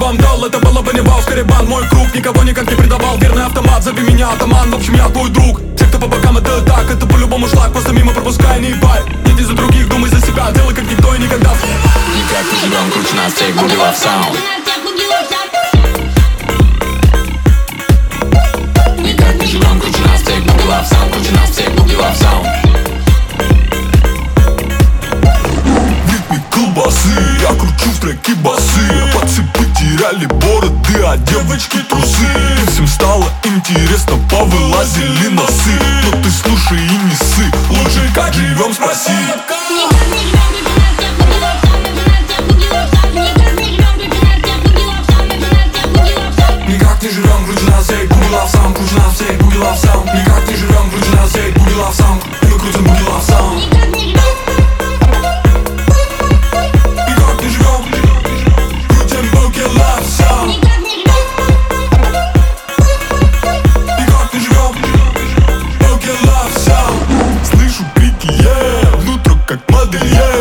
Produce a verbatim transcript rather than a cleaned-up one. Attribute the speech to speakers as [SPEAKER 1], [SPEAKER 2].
[SPEAKER 1] вам дал, это было бы не вау, скорее бан. Мой круг никого никак не предавал, верный автомат, зови меня атаман. В общем, я твой друг, те, кто по бокам, это так, это по-любому шлак, просто мимо пропускай, не ебай. Не за других, думай за себя, делай как никто и никогда.
[SPEAKER 2] Никак не живем, круче нас всех, Boogie Love Sound. Никак не живем, круче нас всех, Boogie Love Sound, круче нас всех, Boogie Love Sound.
[SPEAKER 3] Ритмик колбасы, я кручу в треке басы. Пацаны потеряли бороды, а девочки трусы. И всем стало интересно, повылазили носы. Но ты слушай и не ссы, лучше как живем спроси.
[SPEAKER 1] Никак не живем, круче нас всех, Boogie Love Sound, круче нас всех, Boogie Love Sound. Никак не живем, круче нас всех, Boogie Love Sound. И мы крутим Boogie Love Sound. Никак не живем, крутим Boogie Love Sound. Никак не живем, Boogie Love Sound.
[SPEAKER 3] Слышу крики, yeah, внутрь как модельер.